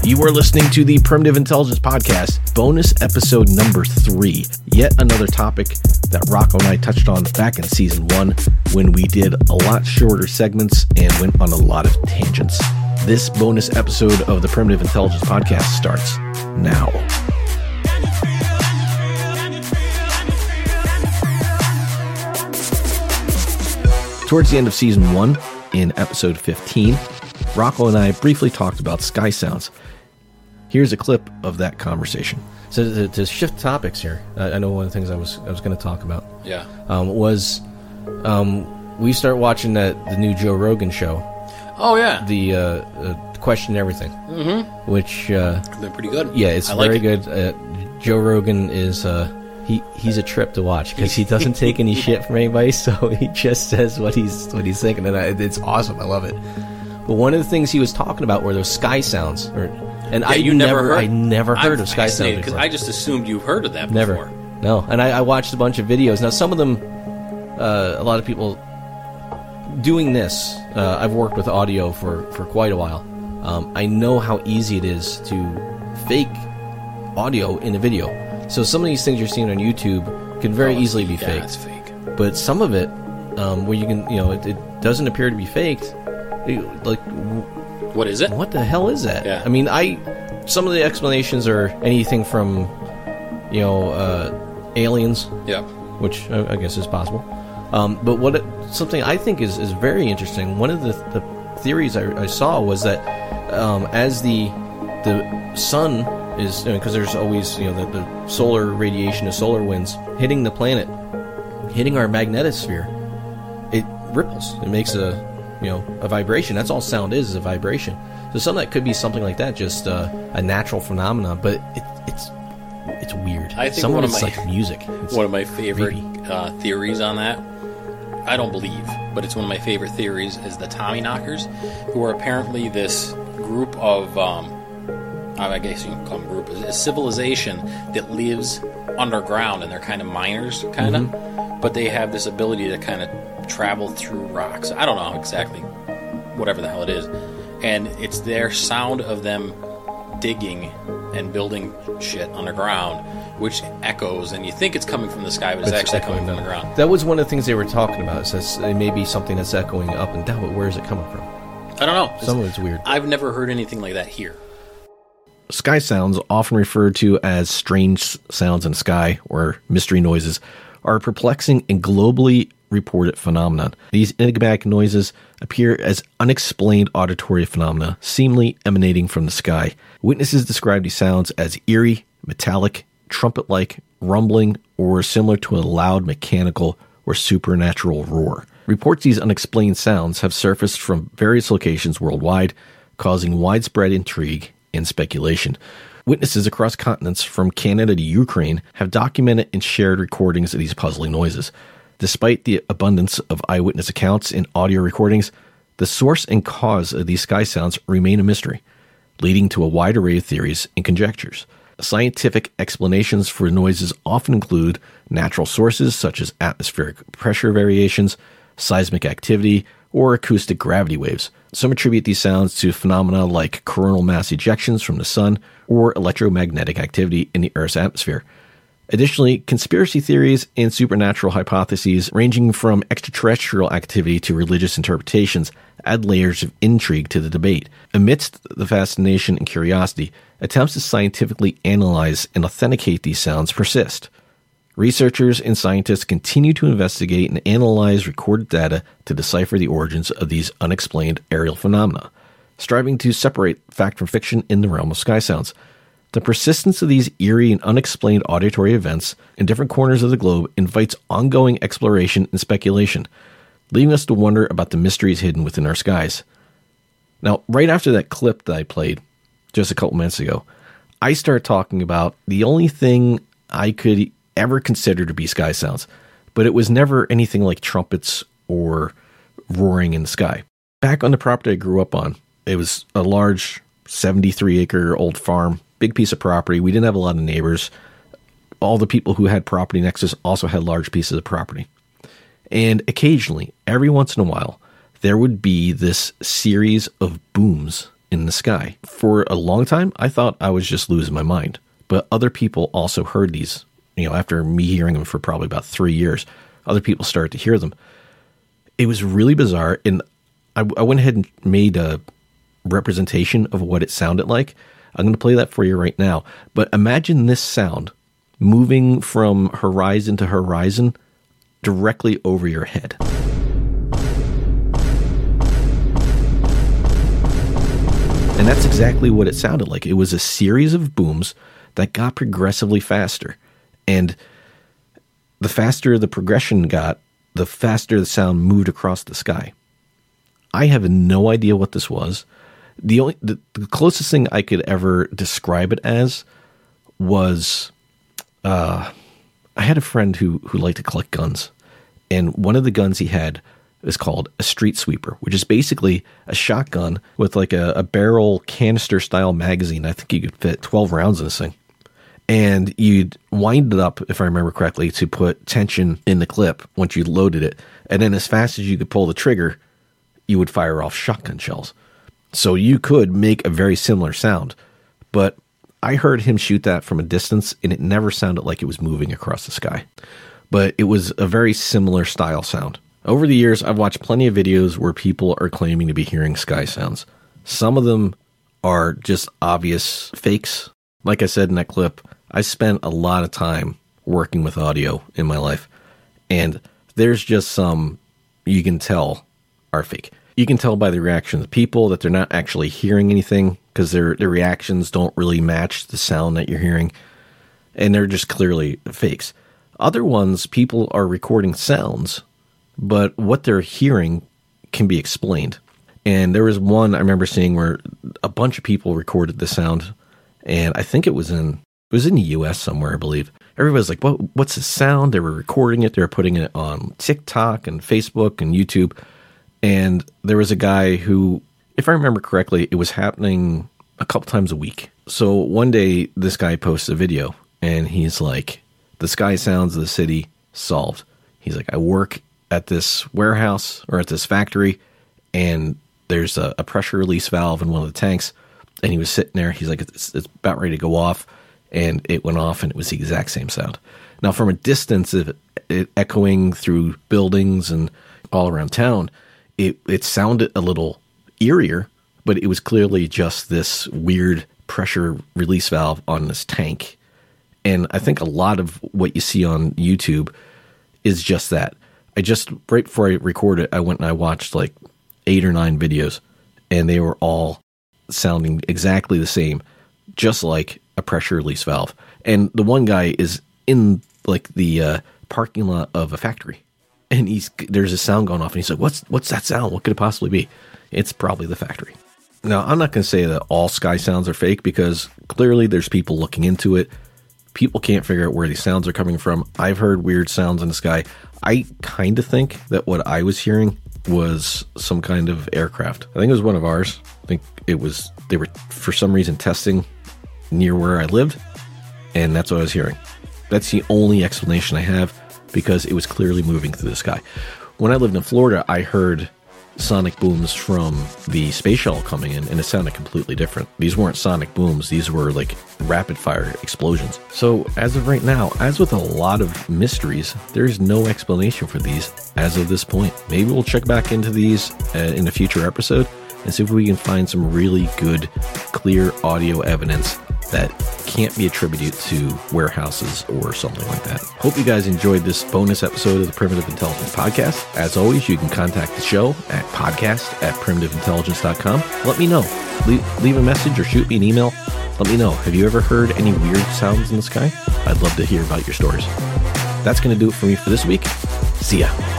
You are listening to the Primitive Intelligence Podcast, bonus episode number 3. Yet another topic that Rocco and I touched on back in season 1 when we did a lot shorter segments and went on a lot of tangents. This bonus episode of the Primitive Intelligence Podcast starts now. Towards the end of season 1, in episode 15, Rocco and I briefly talked about sky sounds. Here's a clip of that conversation. So to shift topics here, I know one of the things I was going to talk about. Yeah. We start watching the new Joe Rogan show. Oh yeah. The Question Everything. Mm-hmm. Which they're pretty good. Yeah, it's very good. Joe Rogan is he's a trip to watch because he doesn't take any shit from anybody, so he just says what he's thinking, and it's awesome. I love it. But one of the things he was talking about were those sky sounds, I never heard of sky sounds because I just assumed you've heard of that before. Never, no. And I watched a bunch of videos. Now, some of them, a lot of people doing this. I've worked with audio for quite a while. I know how easy it is to fake audio in a video. So some of these things you're seeing on YouTube can very easily be faked. It's fake. But some of it, where you can, it doesn't appear to be faked. What is it? What the hell is that? Yeah. I mean, some of the explanations are anything from, aliens. Yeah. Which I guess is possible. But something I think is very interesting. One of the theories I saw was that as the sun is, because there's always the solar radiation, the solar winds hitting the planet, hitting our magnetosphere, it ripples. It makes a vibration. That's all sound is a vibration. So some of that could be something like that, just a natural phenomenon. But it's weird. I think some of it's like music. It's one of my favorite theories on that. I don't believe, but it's one of my favorite theories is the Tommyknockers, who are apparently this group of, I guess you can call them group, a civilization that lives underground, and they're kind of miners, kind of, but they have this ability to kind of travel through rocks. I don't know exactly, whatever the hell it is, and it's their sound of them digging and building shit underground, which echoes, and you think it's coming from the sky, but it's actually coming from the ground. That was one of the things they were talking about. It says it may be something that's echoing up and down, but where is it coming from? I don't know. Some of it's weird. I've never heard anything like that here. Sky sounds, often referred to as strange sounds in the sky or mystery noises, are a perplexing and globally reported phenomenon. These enigmatic noises appear as unexplained auditory phenomena, seemingly emanating from the sky. Witnesses describe these sounds as eerie, metallic, trumpet-like, rumbling, or similar to a loud mechanical or supernatural roar. Reports these unexplained sounds have surfaced from various locations worldwide, causing widespread intrigue and speculation. Witnesses across continents from Canada to Ukraine have documented and shared recordings of these puzzling noises. Despite the abundance of eyewitness accounts and audio recordings, the source and cause of these sky sounds remain a mystery, leading to a wide array of theories and conjectures. Scientific explanations for noises often include natural sources such as atmospheric pressure variations, seismic activity, or acoustic gravity waves. Some attribute these sounds to phenomena like coronal mass ejections from the sun or electromagnetic activity in the Earth's atmosphere. Additionally, conspiracy theories and supernatural hypotheses ranging from extraterrestrial activity to religious interpretations add layers of intrigue to the debate. Amidst the fascination and curiosity, attempts to scientifically analyze and authenticate these sounds persist. Researchers and scientists continue to investigate and analyze recorded data to decipher the origins of these unexplained aerial phenomena, striving to separate fact from fiction in the realm of sky sounds. The persistence of these eerie and unexplained auditory events in different corners of the globe invites ongoing exploration and speculation, leaving us to wonder about the mysteries hidden within our skies. Now, right after that clip that I played just a couple minutes ago, I started talking about the only thing I could ever consider to be sky sounds, but it was never anything like trumpets or roaring in the sky. Back on the property I grew up on, it was a large 73-acre old farm, big piece of property. We didn't have a lot of neighbors. All the people who had property next to us also had large pieces of property. And occasionally, every once in a while, there would be this series of booms in the sky. For a long time, I thought I was just losing my mind. But other people also heard these. After me hearing them for probably about 3 years, other people started to hear them. It was really bizarre, and I went ahead and made a representation of what it sounded like. I'm going to play that for you right now. But imagine this sound moving from horizon to horizon directly over your head. And that's exactly what it sounded like. It was a series of booms that got progressively faster. And the faster the progression got, the faster the sound moved across the sky. I have no idea what this was. The closest thing I could ever describe it as was, I had a friend who liked to collect guns. And one of the guns he had is called a street sweeper, which is basically a shotgun with like a barrel canister style magazine. I think you could fit 12 rounds in this thing. And you'd wind it up, if I remember correctly, to put tension in the clip once you loaded it. And then as fast as you could pull the trigger, you would fire off shotgun shells. So you could make a very similar sound. But I heard him shoot that from a distance, and it never sounded like it was moving across the sky. But it was a very similar style sound. Over the years, I've watched plenty of videos where people are claiming to be hearing sky sounds. Some of them are just obvious fakes. Like I said in that clip, I spent a lot of time working with audio in my life, and there's just some you can tell are fake. You can tell by the reactions of people that they're not actually hearing anything because their reactions don't really match the sound that you're hearing, and they're just clearly fakes. Other ones, people are recording sounds, but what they're hearing can be explained. And there was one I remember seeing where a bunch of people recorded the sound, and I think it was in the U.S. somewhere, I believe. Everybody's like, what's the sound? They were recording it. They were putting it on TikTok and Facebook and YouTube. And there was a guy who, if I remember correctly, it was happening a couple times a week. So one day, this guy posts a video, and he's like, the sky sounds of the city solved. He's like, I work at this warehouse or at this factory, and there's a pressure release valve in one of the tanks. And he was sitting there. He's like, it's about ready to go off. And it went off, and it was the exact same sound. Now, from a distance, it echoing through buildings and all around town, it sounded a little eerier, but it was clearly just this weird pressure release valve on this tank. And I think a lot of what you see on YouTube is just that. Right before I recorded, I went and I watched like 8 or 9 videos, and they were all sounding exactly the same, just like a pressure release valve. And the one guy is in like the parking lot of a factory, and there's a sound going off, and he's like, what's that sound? What could it possibly be? It's probably the factory. Now, I'm not going to say that all sky sounds are fake, because clearly there's people looking into it. People can't figure out where these sounds are coming from. I've heard weird sounds in the sky. I kind of think that what I was hearing was some kind of aircraft. I think it was one of ours. I think they were for some reason testing near where I lived, and that's what I was hearing. That's the only explanation I have, because it was clearly moving through the sky. When I lived in Florida, I heard sonic booms from the space shuttle coming in, and it sounded completely different. These weren't sonic booms. These were like rapid fire explosions. So as of right now, as with a lot of mysteries, there is no explanation for these as of this point. Maybe we'll check back into these in a future episode and see if we can find some really good, clear audio evidence that can't be attributed to warehouses or something like that. Hope you guys enjoyed this bonus episode of the Primitive Intelligence Podcast. As always, you can contact the show at podcast@primitiveintelligence.com. Let me know. Leave a message or shoot me an email. Let me know. Have you ever heard any weird sounds in the sky? I'd love to hear about your stories. That's going to do it for me for this week. See ya.